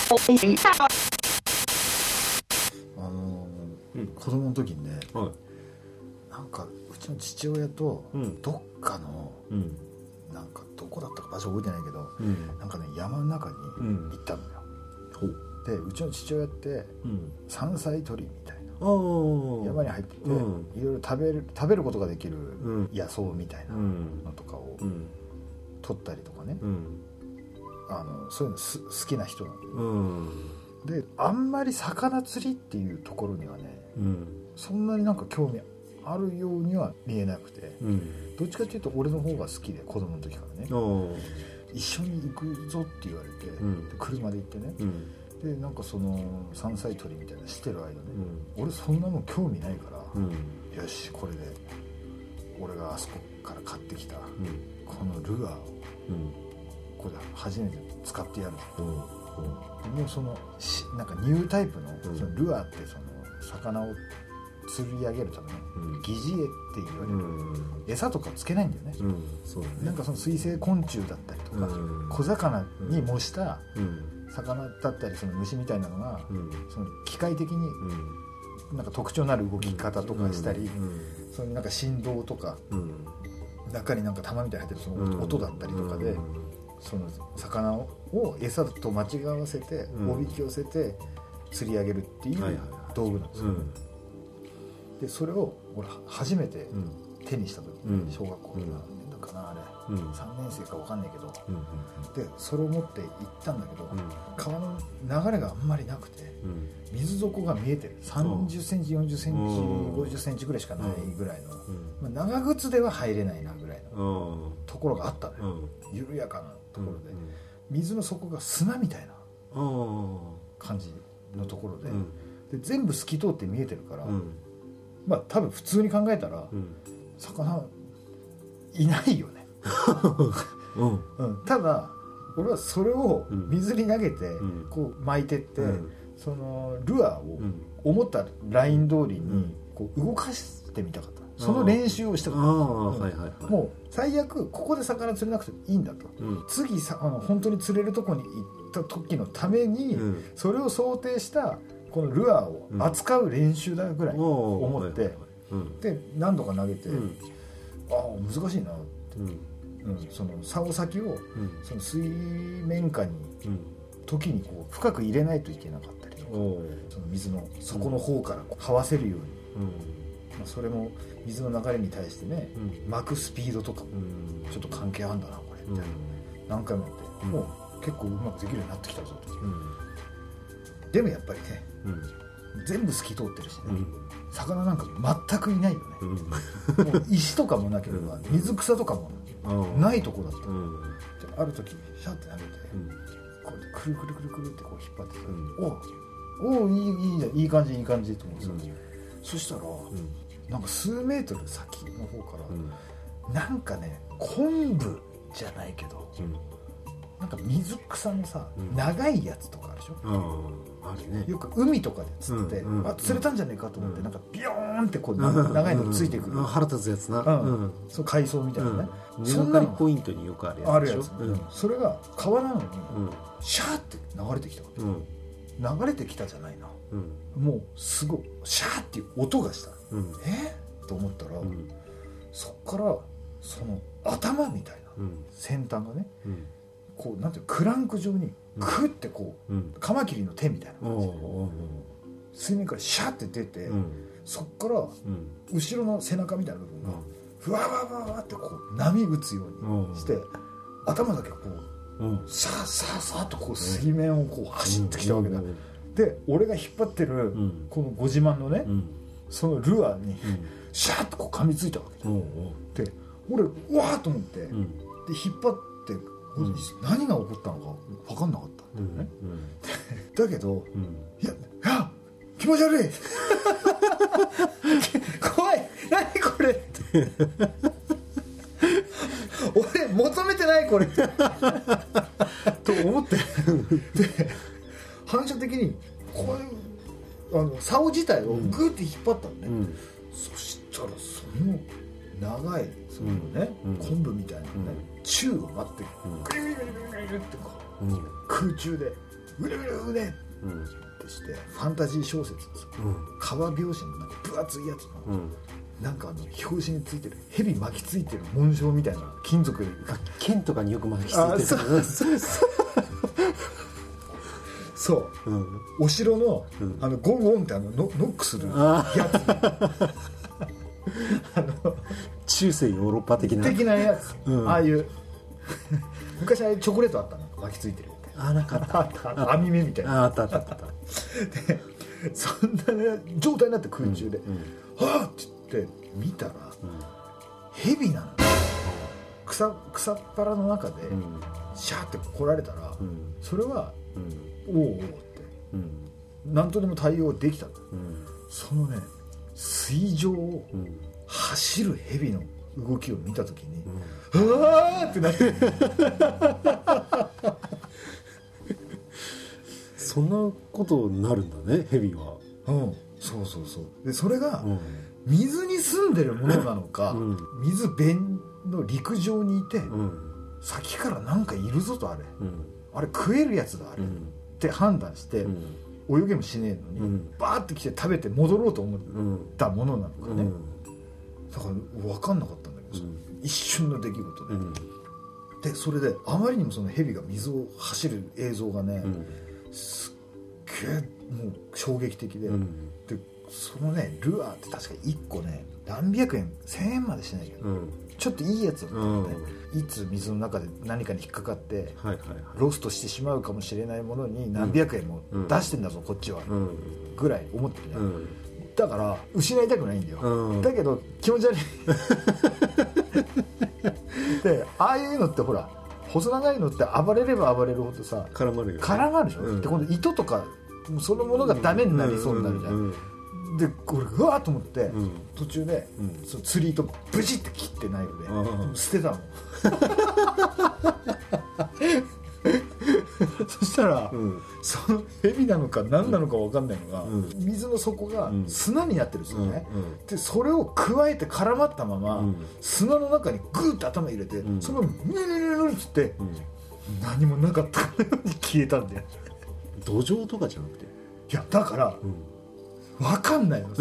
子供の時にね、 はい、 なんかうちの父親とどっかの、なんかどこだったか場所覚えてないけど、なんかね山の中に行ったのよ、でうちの父親って山菜採りみたいな、山に入ってて、いろいろ食べることができる野草みたいなのとかを取ったりとかね、そういうの好きな人なんで、あんまり魚釣りっていうところにはね、そんなになんか興味あるようには見えなくて、どっちかっていうと俺の方が好きで、子供の時からね、一緒に行くぞって言われて、車で行ってね、でなんかその山菜採りみたいなしてる間ね、俺そんなもん興味ないから、よしこれで俺があそこから買ってきたこのルアーをこれで初めて使ってやると、もうそのなんかニュータイプの、そのルアーってその魚を釣り上げるための疑似餌って言われる、餌とかつけないんだよね、 そうだね、 なんかその水生昆虫だったりとか、小魚に模した魚だったり、その虫みたいなのが、その機械的になんか特徴のある動き方とかしたり、そのなんか振動とか、中になんか玉みたいに入ってるその音だったりとかで、その魚を餌と間違わせておびき寄せて釣り上げるっていう道具なんですよ、でそれを俺初めて手にした時、小学校何年だかなあれ、3年生か分かんないけど、でそれを持って行ったんだけど、川の流れがあんまりなくて、水底が見えてる、30センチ40センチ50センチぐらいしかないぐらいの、長靴では入れないなぐらいのところがあったのよ、緩やかなところで、水の底が砂みたいな感じのところで、で全部透き通って見えてるから、まあ多分普通に考えたら、魚いないよね、ただ俺はそれを水に投げてこう巻いてって、そのルアーを思ったライン通りにこう動かしてみたかった、その練習をしたかった、もう最悪ここで魚釣れなくていいんだと、次本当に釣れるとこに行った時のために、それを想定したこのルアーを扱う練習だぐらい思って、で何度か投げて、ああ難しいなって、その竿先をその水面下に時にこう深く入れないといけなかったりとか、その水の底の方から這わせるように、それも水の流れに対してね、巻くスピードとかもちょっと関係あるんだなこれみたいな、何回もやって、もう結構うまくできるようになってきたぞと、でもやっぱりね、全部透き通ってるしね、魚なんか全くいないよね、もう石とかもなければ水草とかもないとこだった、である時シャッて投げて、こうくるくるくるくるってこう引っ張ってさ、おいい感じいい感じと思ってさ、そしたら、なんか数メートル先の方から、なんかね昆布じゃないけど、なんか水草のさ、長いやつとかあるでしょ、あるね、よく海とかで釣って、釣れたんじゃねえかと思って、なんかビヨーンってこう長いのついてくる、 腹立つやつな、そう海藻みたいなね、 根がかりポイントによくあるやつでしょ、 それが川なのに、シャーって流れてきた、流れてきたじゃないな、もうすごいシャーっていう音がした、と思ったら、そっからその頭みたいな先端がね、こうなんていうクランク状にクッてこう、カマキリの手みたいな感じで水面からシャーって出て、そっから後ろの背中みたいな部分がふわわわわってこう波打つようにして、頭だけこうさあさあさあとこう水面をこう走ってきたわけだ、で俺が引っ張ってるこのご自慢のね、そのルアーにシャーッとこう噛みついたわけで、で俺うわーと思って、で引っ張って何が起こったのか分かんなかったんだよね、だけど、いや気持ち悪い怖い何これって俺求めてないこれと思ってで反射的にこういう竿自体をグーって引っ張ったのね、そしたらその長いそのね、昆布みたいなね、宙を待ってグリグリグリグリグリってこう、空中でうねうねうねってして、ファンタジー小説です、革表紙のなんか分厚いやつの、なんか表紙についてる蛇巻きついてる紋章みたいな金属が剣とかによく巻きついてる。 そう、お城の、ゴンゴンってノックするやつ中世ヨーロッパ的なやつ、ああいう昔ああいうチョコレートあったの巻きついてるみたいな、 なんかあった網目みたいな、 あった。でそんな、状態になって空中で、はぁって言って見たら、蛇なの、草っ腹の中で、シャーって来られたら、それは、おうおうって、何とでも対応できた、そのね水上を走る蛇の動きを見たときに、うわーってなってそんなことになるんだね、蛇は。 そうでそれが、水に住んでるものなのか、水辺の陸上にいて、先からなんかいるぞと、あれ食えるやつだあれ、って判断して、泳げもしねえのに、バーって来て食べて戻ろうと思ったものなのかね、だから分かんなかったんだけど、一瞬の出来事で、でそれであまりにもその蛇が水を走る映像がね、すっげえもう衝撃的で、でそのねルアーって確か1個ね何百円、1000円までしないけど、ちょっといいやつだったので、いつ水の中で何かに引っかかってロストしてしまうかもしれないものに何百円も出してんだぞ、こっちは、ぐらい思ってるね、だから失いたくないんだよ、だけど気持ち悪いで、ああいうのってほら細長いのって暴れれば暴れるほどさ絡まるよね、 絡まるでしょ、で今度糸とかそのものがダメになりそうになるじゃん、でこれうわーと思って、途中で、その釣り糸ブチって切ってないので、捨てたのそしたら、その蛇なのか何なのか分かんないのが、水の底が砂になってるんですよね、でそれを加えて絡まったまま、砂の中にグーッと頭入れて、そのままニュルニュルニュルって、何もなかったように消えたんだよ。 土壌とかじゃなくて、 いやだから、分かんないの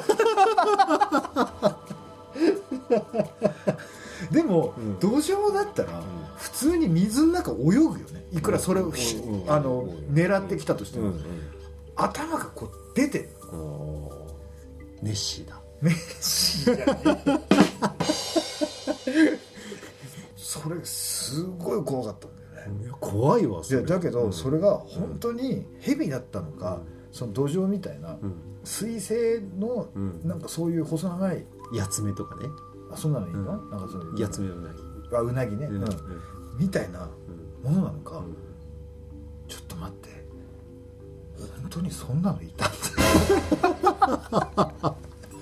でも、土壌だったら、普通に水の中泳ぐよね、いくらそれを、狙ってきたとしても、頭がこう出てる。 ネッシーだ。 ネッシーじゃねそれすごい怖かったんだよね。 いや怖いわそれ。 だけど、それが本当に蛇だったのか、その土壌みたいな、水生のなんかそういう細長いヤツメとかね、 そんなのいいの、なんかそういうヤツメのうなぎ、 うなぎね、みたいなものなのか、ちょっと待って、本当にそんなのいたんだ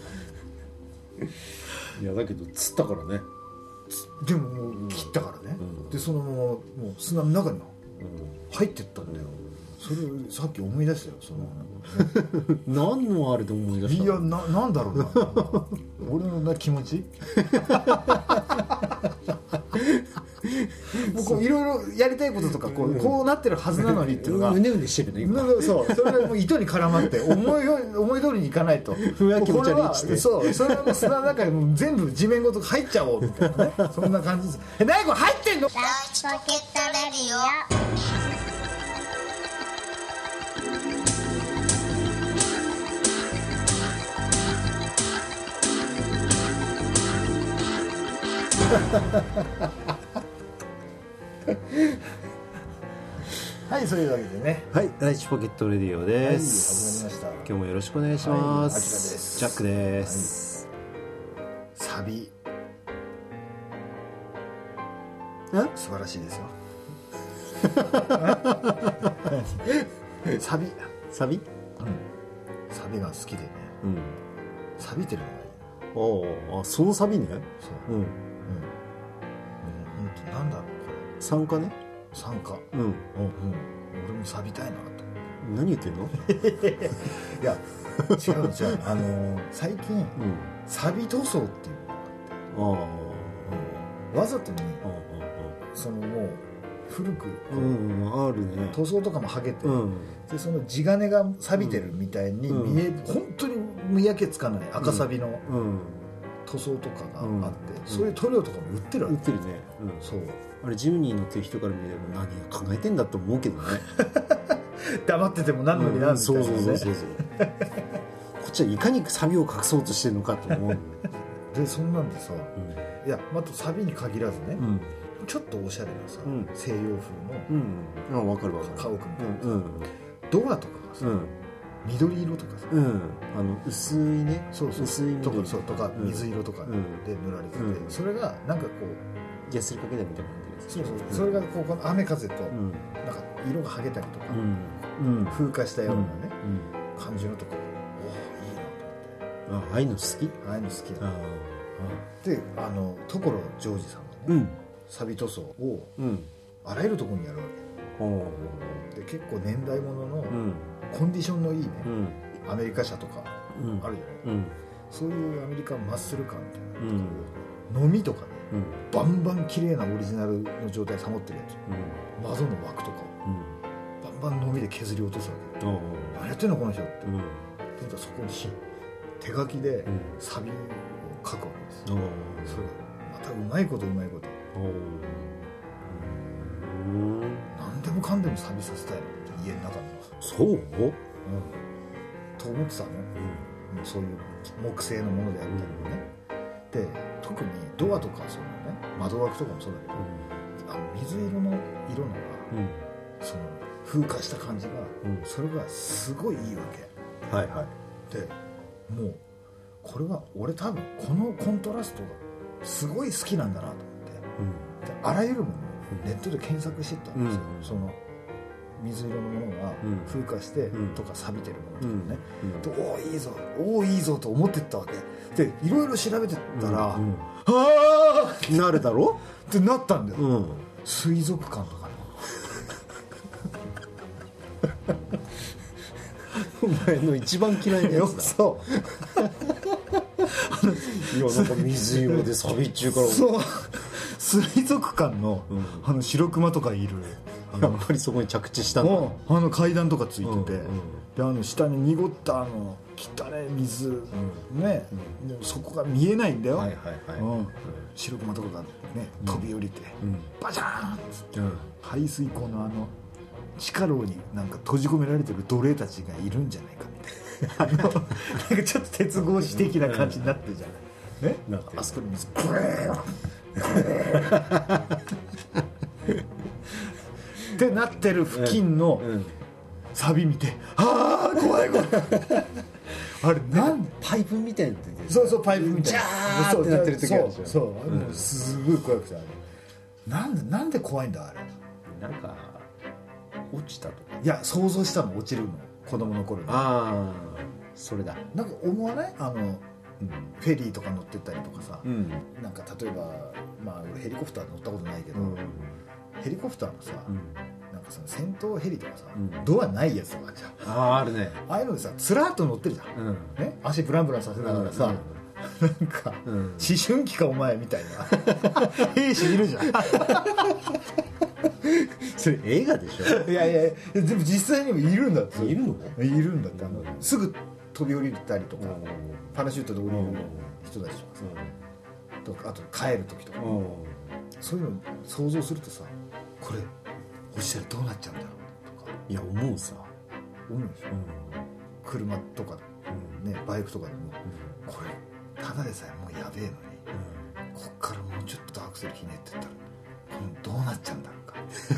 いやだけど釣ったからね。 でももう切ったからね、でそのままもう砂の中に入ってったんだよ。それをさっき思い出したよ、その何のあれで思い出した。 いやなんだろうな俺の気持ちもういろいろやりたいこととかこうなってるはずなのにっていうのがうねうねしてるね今。 そうそれがもう糸に絡まって思い通りにいかないとふわ気持ち悪いっつって、 そうそれはもう砂の中にもう全部地面ごと入っちゃおうみたいなねそんな感じです。何これ入ってんの。 ラウチポケットレディオ。 はい、そういうわけでね、 はい、第一ポケットレディオです、 はい、始まりました。 今日もよろしくお願いします、 はい、あちらです。 ジャックです、 はい、サビ素晴らしいですよサビ、 サビ、 サビが好きでね、サビてるのがいい。 あ、そのサビね。 そう、なんだろうこれ。 酸化ね。 酸化。俺もサビたいなと。 何言ってんの？ いや違う最近、サビ塗装っていうのがあって、わざとにそのもう古くあるね。 塗装とかも剥げて、でその地金が錆びてるみたいに見え、本当に見分けつかない赤錆の塗装とかがあって、そういう塗料とかも売ってるわけ。 売ってるね。 そうあれジムニー乗ってる人から見れば何考えてんだと思うけどね。 黙ってても何のになるみたいなね。 そうこっちはいかに錆を隠そうとしてるのかと思う。 でそんなんでさ、いやまた錆に限らずね、ちょっとおしゃれなさ、西洋風の分かる分かる。 家屋みたいな、ドアとかがさ、緑色とかさ、 薄いね、 薄い緑とか水色とかで塗られてて、それがなんかこうヤスリかけたみたいな感じです。 それがこう雨風となんか色が剥げたりとか、風化したようなね、感じのとか、おおいいなと思って。 ああいうの好き？ ああいうの好きだ。で所ジョージさんがね、錆塗装をあらゆるところにやるわけで、結構年代物のコンディションのいいね、アメリカ車とかあるじゃない、そういうアメリカンマッスルカーみたいなところ、飲みとかね、バンバン綺麗なオリジナルの状態保ってるやつ、窓の枠とかをバンバン飲みで削り落とすわけ。何やってんのこの人って、そこに手書きでサビを書くわけです。それがまたうまいこと何でもかんでもサビさせたいのって家の中に。 そう？ と思ってたの、そういう木製のものであったりもね。で特にドアとかそのね窓枠とかもそうだけど、水色の色のが、その風化した感じが、それがすごいいいわけ。でもうこれは俺多分このコントラストがすごい好きなんだなと思って、であらゆるものをネットで検索してったんですよ、その水色のものが風化してとか錆びてるものとかね、おおいいぞと思ってったわけで、いろいろ調べてったら、ああなるだろってなったんだよ、水族館とかお前の一番嫌いなやつだ。 そういやなんか水色で錆びっちゅうから。 そう水族館の、白熊とかいる、 やっぱりそこに着地したんだ。 階段とかついてて、で下に濁った汚い水、ね、でもそこが見えないんだよ、白熊とかがね飛び降りて、バチャーンっつって、排水溝の地下牢になんか閉じ込められてる奴隷たちがいるんじゃないかみたいななんかちょっと鉄格子的な感じになってるじゃない、ね、あそこに水ブレーってなってる付近のサビ見て、ああ怖いあれなんパイプみたいになってて、 そうパイプみたいなジャーってなってる時あるでしょ。 そうもうすごい怖くて、あれなんで怖いんだあれ。 なんか落ちたとか。 いや想像したの、落ちるの子供の頃に。 ああそれだ。 なんか思わない？フェリーとか乗ってったりとかさ、なんか例えば俺ヘリコプター乗ったことないけど、ヘリコプターのさ、なんかその戦闘ヘリとかさ、ドアないやつとかじゃん。 あるね。 ああいうのでさつらっと乗ってるじゃん、ね、足ブランブランさせながらさ、なんか、思春期かお前みたいな兵士いるじゃんそれ映画でしょ。 いやでも実際にもいるんだって。 いるの？ いるんだって。すぐ飛び降りたりとか、パラシュートで降りる人たちとかさ、あと帰る時とか、そういうの想像するとさ、これ落ちたらどうなっちゃうんだろうとか。 いや思うさ。 思うでしょ、車とか、ね、バイクとかでも、これただでさえもうやべえのに、こっからもうちょっとアクセルひねってったらどうなっちゃうんだろうか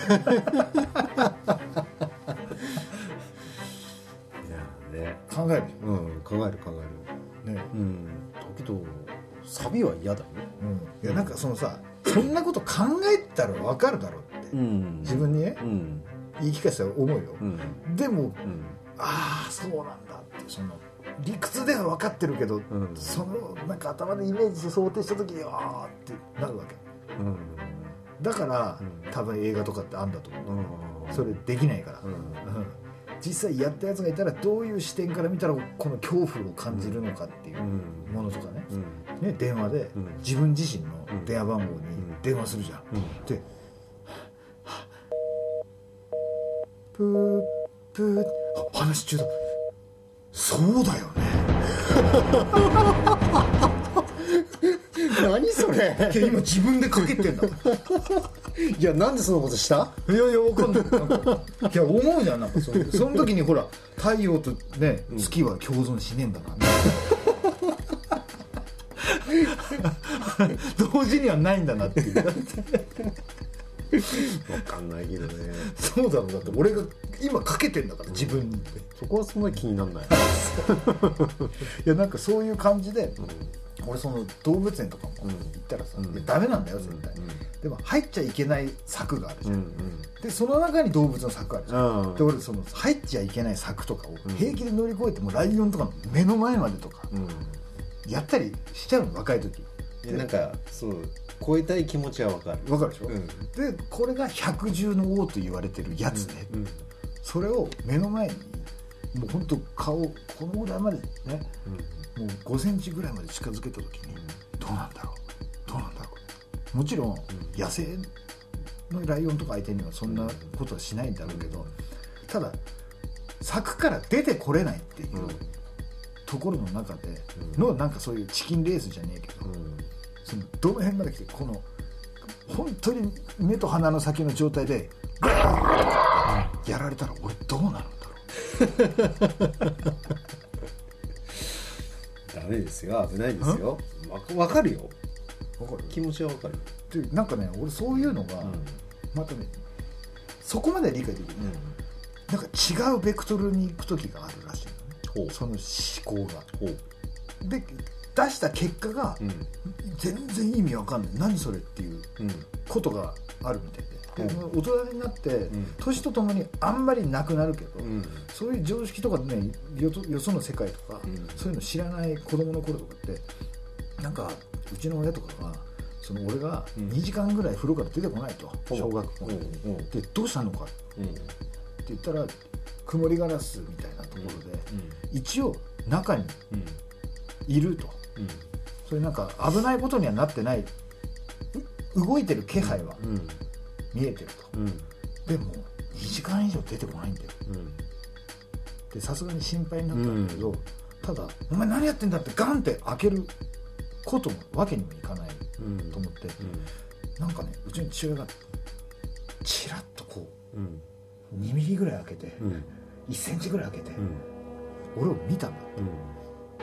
いやね、 考えるじゃん。考えるね。だけどサビは嫌だよ。 いやなんかそのさ、そんなこと考えたら分かるだろうって、自分にね、言い聞かせたら思うよ、でも、ああそうなんだって、その理屈では分かってるけど、そのなんか頭でイメージして想定した時にああってなるわけ、だから、多分映画とかってあんだと思う、それできないから、実際やったやつがいたらどういう視点から見たらこの恐怖を感じるのかっていうものとかね、電話で自分自身の電話番号に電話するじゃん、でプープー、あ、話中だ。そうだよね。 何それ。 いや今自分でかけてんだ。 いやなんでそんなことした。 いやいやわかんない。いや思うじゃん、なんかその時にほら太陽とね月は共存しねえんだな、同時にはないんだなっていう。 分かんないけどね。 そうだろう、だって俺が今かけてんだから自分で。 そこはそんな気にならない。 いやなんかそういう感じで、俺その動物園とかも行ったらさ、いやダメなんだよ絶対、でも入っちゃいけない柵があるじゃん、でその中に動物の柵あるじゃん、で俺その入っちゃいけない柵とかを平気で乗り越えて、もうライオンとかの目の前までとか、やったりしちゃうの若い時。 なんかそう超えたい気持ちは分かる。 分かるでしょ、でこれが百獣の王と言われてるやつで、それを目の前にもう本当顔このぐらいまでね、もう5センチぐらいまで近づけた時に、どうなんだろう、もちろん野生のライオンとか相手にはそんなことはしないんだろうけど、ただ柵から出てこれないっていうところの中でのなんかそういうチキンレースじゃねえけど、そのどの辺まで来てこの本当に目と鼻の先の状態でガーッやられたら俺どうなるんだろう。 ダメですよ、危ないですよ。分かるよ、 分かる、 気持ちは分かる。 でなんかね俺そういうのが、またねそこまでは理解できる、なんか違うベクトルに行く時があるらしいのね、その思考が。で出した結果が、全然意味わかんない、何それっていうことがあるみたいで、で大人になって、年とともにあんまりなくなるけど、そういう常識とかね、よその世界とか、そういうの知らない子供の頃とかってなんかうちの親とかがその俺が2時間ぐらい風呂から出てこないと、小学校で、どうしたのかって言ったら、曇りガラスみたいなところで、一応中にいると、それなんか危ないことにはなってない、動いてる気配は見えてると、でも2時間以上出てこないんだよ、でさすがに心配になったんだけど、ただお前何やってんだってガンって開けることもわけにもいかないと思って、なんかねうちの父親がチラッとこう、2ミリぐらい開けて、1センチぐらい開けて、俺を見たんだって、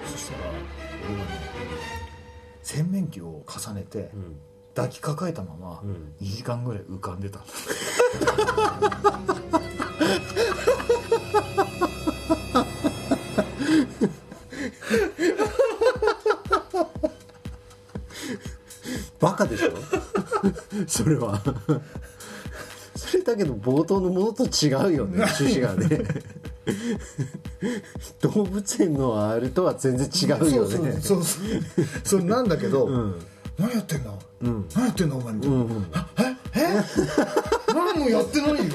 そしたら俺はね、洗面器を重ねて、抱きかかえたまま2時間ぐらい浮かんでたんだバカでしょそれはそれだけど冒頭のものと違うよね、趣旨がね動物園のあれとは全然違うよね。 そうなんだけど、何やってんの、何やってんのお前みたいな、何もやってないよ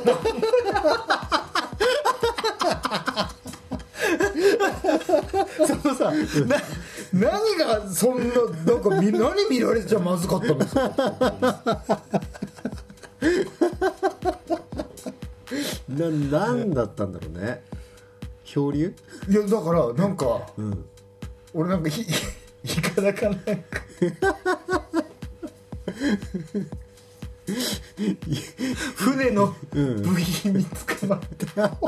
そのさ、何がそんな、なんか何見られちゃまずかったんですか何だったんだろうね、漂流。 いやだからなんか、俺なんかいかだかなんか船の部品に捕まって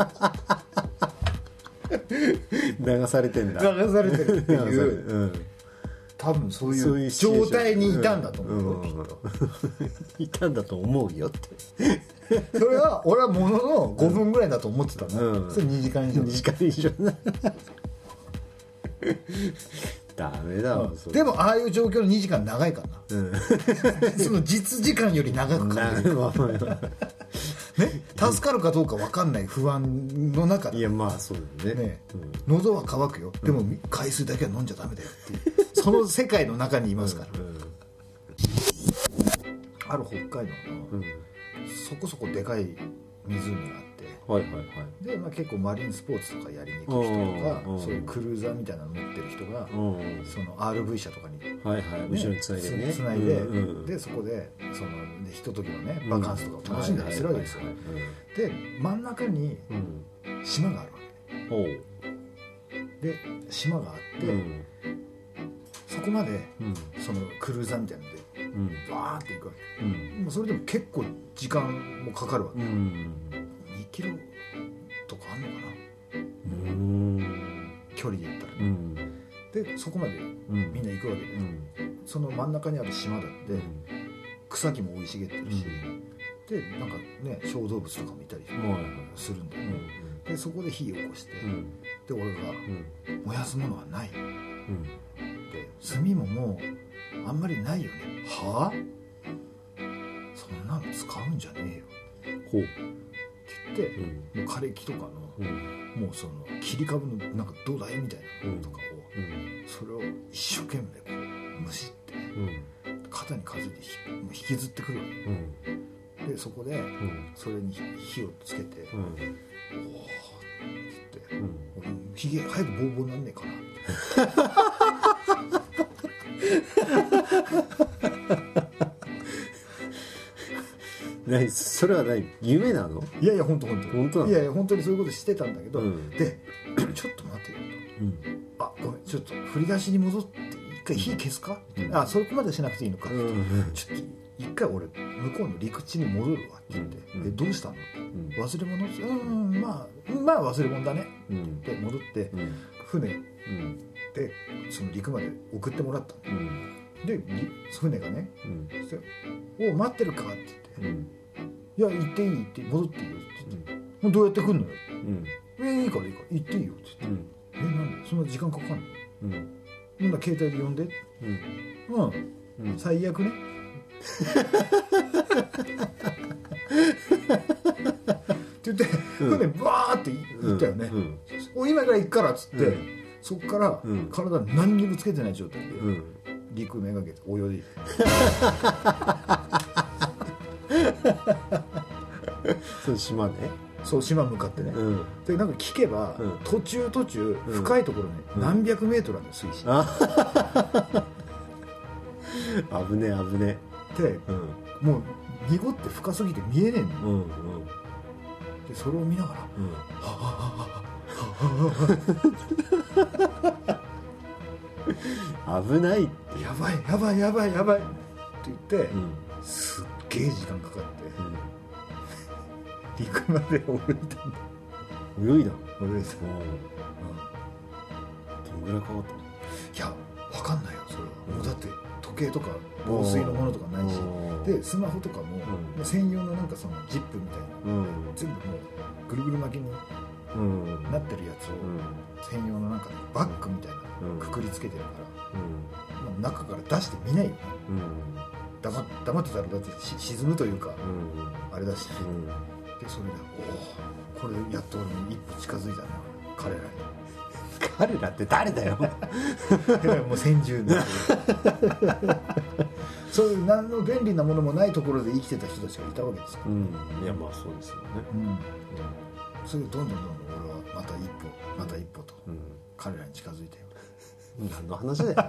流されてんだ、 流されてるっていう、多分そういう状態にいたんだと思う、きっといたんだと思うよってそれは俺はものの5分ぐらいだと思ってたの、それ2時間以上、 2時間以上ダメだわ、 でもああいう状況の2時間長いからな、その実時間より長く感じるね、助かるかどうか分かんない不安の中で、 いやまあそうだよね、 喉は渇くよ、でも海水だけは飲んじゃダメだよっていうその世界の中にいますから、ある北海道の、そこそこでかい湖があって、 はいはいはい。 で、結構マリンスポーツとかやりに行く人とか、そういうクルーザーみたいなの持ってる人が、その RV 車とかに、 はいはい、後ろにつないでね、 つないで、でそこでそのでひとときのねバカンスとかを楽しんだりするわけですよ。で真ん中に島があるわけで、島があって、そこまでそのクルーザーみたいなのでバーって行くわけ、もうそれでも結構時間もかかるわけ、2キロとかあんのかな、距離で言ったらね、でそこまでみんな行くわけで、その真ん中にある島だって草木も生い茂ってるし、でなんかね小動物とかもいたりするんだよね、でそこで火を起こして、で俺が燃やすものはない、で炭ももうあんまりないよね、はぁ、そんなの使うんじゃねえよって言って、もう枯れ木とかの、もうその切り株のなんか土台みたいなのとかを、それを一生懸命こうむしって、肩に担いで引きずってくるわけ、でそこでそれに火をつけて、おおって言って、ひげ早くボーボーなんねえかな何それは何夢なの？ いやいや本当いやいや本当にそういうことしてたんだけど、でちょっと待てよと、あごめんちょっと振り出しに戻って一回火消すか、あそこまでしなくていいのか、ちょっと一回俺向こうの陸地に戻るわって言って、どうしたのって、忘れ物、まあ忘れ物だねって戻って、船でその陸まで送ってもらったの、で船がね、お待ってるかって言って、いや行っていいって戻っていいよって言って、どうやって来んのよ、いいから行っていいよって言って、なんでそんな時間かかんの、今携帯で呼んで、最悪ねって言って船バーって行ったよね、今から行くからっつって、そこから体何にもつけてない状態で陸めがけて泳いでいるそう島ね、 そう島向かってね、でなんか聞けば、途中深いところね、何百メートルあるの水深、 危ねで、もう濁って深すぎて見えねえの、でそれを見ながら、 危ないって、 やばいって言って、すっげえ時間かかって、陸まで泳いだんだ。 泳いだどんぐらいかかったの？ いや分かんないよそれは、もうだって時計とか防水のものとかないし、でスマホとかも、専用のなんかそのジップみたいな、全部もうぐるぐる巻きになってるやつを、専用のなんかバッグみたいなくくりつけてるから、中から出してみないよね、黙ってたらだって沈むというか、あれだし、でそれでこれでやっと俺に一歩近づいたね、彼らに。 彼らって誰だよもう先住のそういう何の便利なものもないところで生きてた人たちがいたわけですから、 いやまあそうですよね、 それでどんどん俺はまた一歩と、彼らに近づいて、 何の話だよ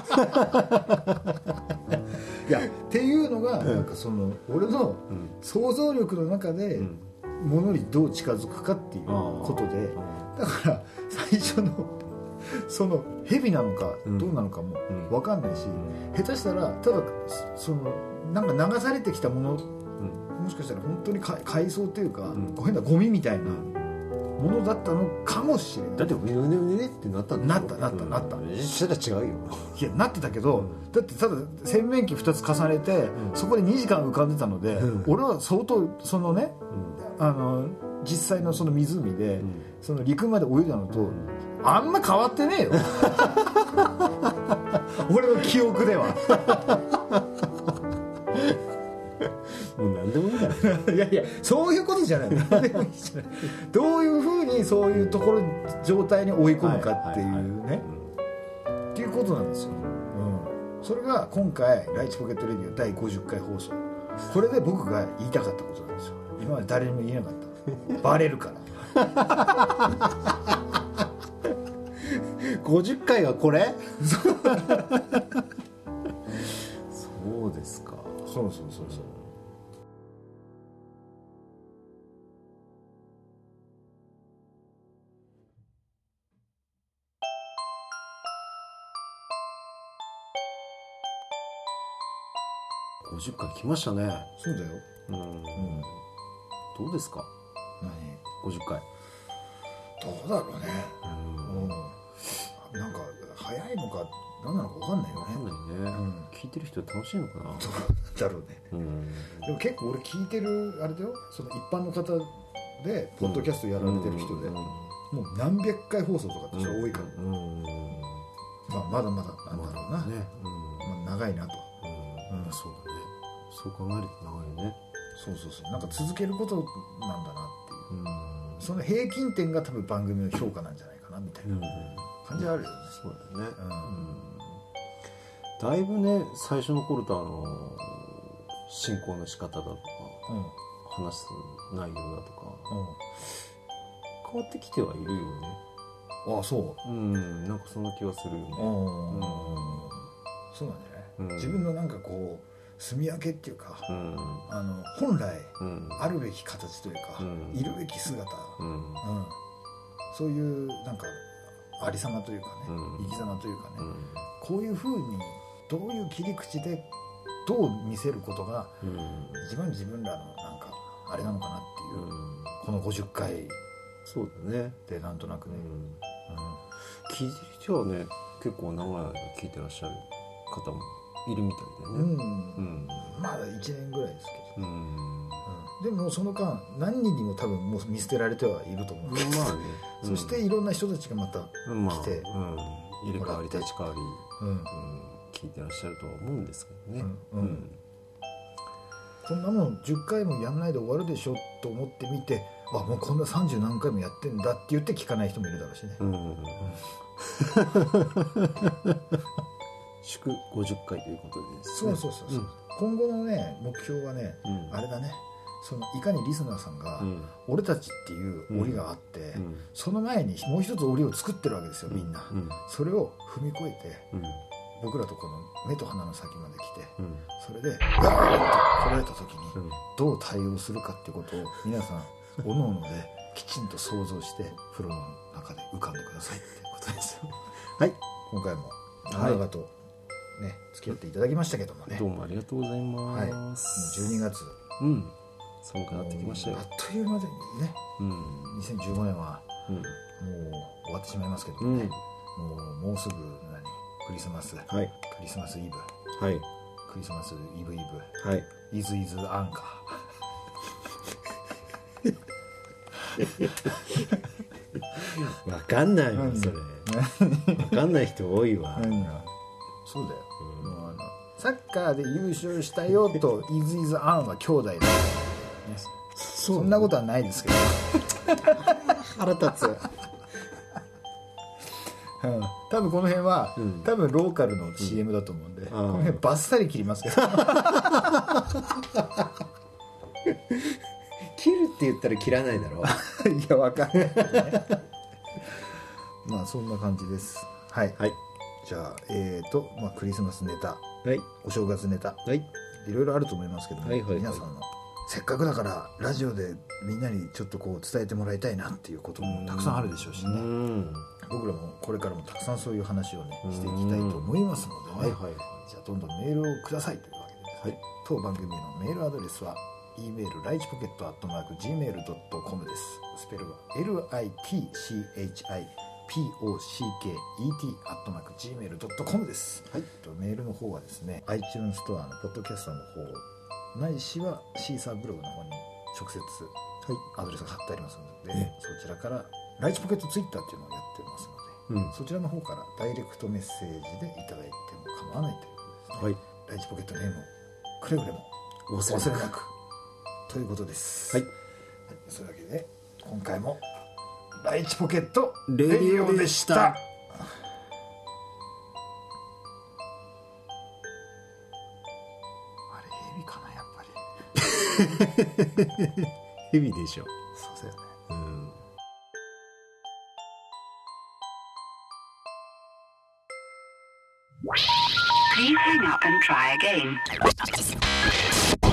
いやっていうのが、なんかその俺の想像力の中で物にどう近づくかっていうことで、だから最初のその蛇なのかどうなのかも分かんないし、下手したらただそのなんか流されてきたもの、もしかしたら本当に海藻というか、変なゴミみたいなものだったのかもしれない。 だってうねってなったんだよ。なったそれは違うよ。 いやなってたけど、だってただ洗面器2つ重ねて、そこで2時間浮かんでたので、俺は相当そのね、実際のその湖で、その陸まで泳いだのとあんま変わってねえよ俺の記憶ではもう何でもいいからいやそういうことじゃない何でもいいじゃないどういうふうにそういうところ状態に追い込むかっていうねっていうことなんですよ、それが今回ライチポケットレディオ第50回放送、これで僕が言いたかったことなんですよ。今まで誰にも言えなかったバレるから 50回はこれそうですか。 そうそう。 50回来ましたね。 そうだよ。 どうですか何 50回。 どうだろうね。なんか早いのか何なのか分かんないよね。 分かんないね、聞いてる人楽しいのかな。 どうだろうね。でも結構俺聞いてるあれだよ、その一般の方でポッドキャストやられてる人で、もう何百回放送とかって多いから、まだまだなんだろうな、長いなと。 そうだね。そう考えると長いね。 そうなんか続けることなんだなっていう、その平均点が多分番組の評価なんじゃないかなみたいな感じはあるよね。 そうだね。だいぶね、最初の頃と進行の仕方だとか、話す内容だとか、変わってきてはいるよね。 ああ、そう。 なんかそんな気はするよね。 そうなんじゃない。自分のなんかこう住み分けっていうか、本来あるべき形というか、いるべき姿、そういうなんかありさまというかね、生き様というかね、こういうふうにどういう切り口でどう見せることが一番自分らのなんかあれなのかなっていう、この50回そうだねでなんとなくね、 聞いてる人はね結構長い間聞いてらっしゃる方もいるみたいだよね。 まだ1年ぐらいですけど、でもその間何人にも多分もう見捨てられてはいると思うけど、そしていろんな人たちがまた来て、 入れ替わり立ち替わり、聞いてらっしゃるとは思うんですけどね。 こんなもん10回もやんないで終わるでしょと思ってみて、あ、もうこんな30何回もやってんだって言って聞かない人もいるだろうしね。 祝50回ということですね。そう、今後のね目標はね、あれだね、そのいかにリスナーさんが、俺たちっていう檻があって、その前にもう一つ檻を作ってるわけですよ、みんな。それを踏み越えて、僕らとこの目と鼻の先まで来て、それでガーッと来られた時にどう対応するかってことを皆さんおのおのできちんと想像して風呂の中で浮かんでくださいってことですよ。はい、今回も長々とね付き合っていただきましたけどもね、 どうもありがとうございます。 もう12月、 寒くなってきましたよ。 あっという間でね、2015年はもう終わってしまいますけどね、もうすぐクリスマス、クリスマスイブ、クリスマスイブイブ、イズイズアンカー。わかんないよそれ。わかんない人多いわ。 そうだよ。サッカーで優勝したよとイズイズアンは兄弟だ。そんなことはないですけど。 腹立つ。 多分この辺は、多分ローカルの CM だと思うんで、この辺バッサリ切りますけど。 切るって言ったら切らないだろ。 いや、わかんないけどね。まあそんな感じです。はい。じゃあクリスマスネタ、お正月ネタ、いろいろあると思いますけども、皆さんのせっかくだからラジオでみんなにちょっとこう伝えてもらいたいなっていうこともたくさんあるでしょうしね。僕らもこれからもたくさんそういう話をねしていきたいと思いますのでね、じゃあどんどんメールをくださいというわけで、当番組のメールアドレスは E メールlightpocket@gmail.com です。スペルは lightpocket@gmail.com です。メールの方はですね iTunes ストアのポッドキャスターの方ないしはシーサーブログの方に直接アドレスが貼ってありますので、そちらからライチポケットツイッターっていうのをやってますので、そちらの方からダイレクトメッセージでいただいても構わないということですね。ライチポケットネームをくれぐれもお忘れなくということです。そういうわけで今回もライチポケットレディオでした。あれヘビかな、やっぱり。 ヘビでしょ。 そうそうよね。 Please hang up and try again.